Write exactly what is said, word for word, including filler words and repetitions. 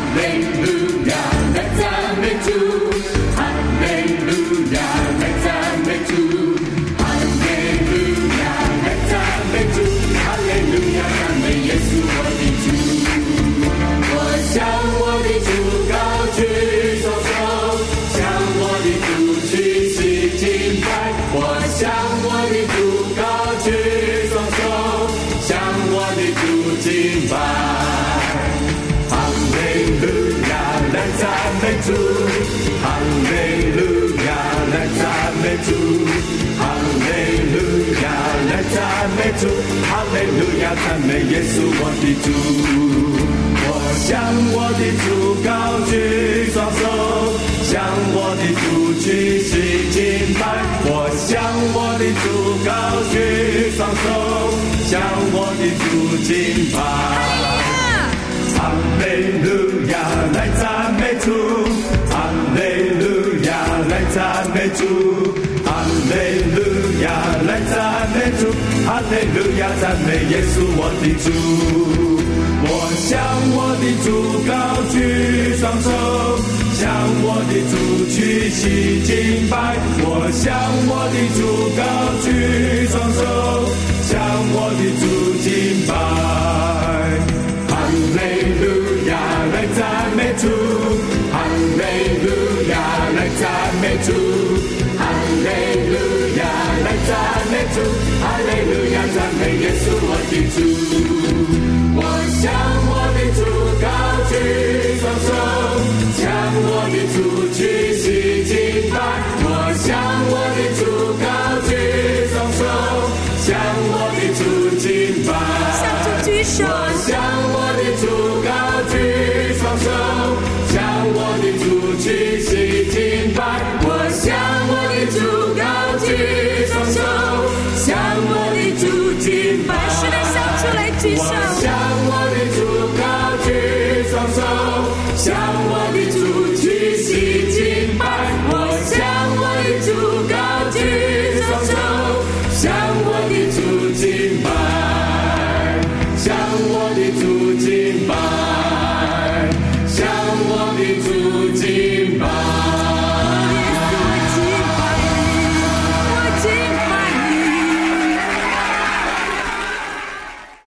利路亚，来赞美主，哈利路亚，来赞美主，哈利路亚，来赞美主，哈利路亚，赞美耶稣我的主。我向我的主高举双手，向我的主屈膝敬拜。我向我的主高举双手，向我的主敬拜。哈利路亚，来赞美主，哈利路亚，来赞美主，哈利路亚，来赞美主，哈利路亚，赞美耶稣我的主。我向我的主高举双手，向我的主屈膝敬拜。我向我的主高举双手，向我的主敬拜。哈利路亚，来赞美主，哈利路亚，来赞美主，哈利路亚，来赞美主，哈利路亚，赞美耶稣我的主。我向我的主高举双手，向我的主屈膝敬拜。我向我的主高举双手，向我的主敬拜。哈利路亚，来赞美主，哈利路亚，来赞美主，哈利路亚，来赞美主，哈利路亚，赞美耶稣我的主。我向我的主高举双手，向我的主屈膝敬拜。我向我的主高举双手，向我的主敬拜。向主举手。我向我的主高举双手，向我的主屈膝敬拜。我向我的主高举双手，向我的主敬拜。是的，向主来举手。双手向我的主屈膝敬拜。我向我的主高举双手，向我的主敬拜，向我的主敬拜，向我的主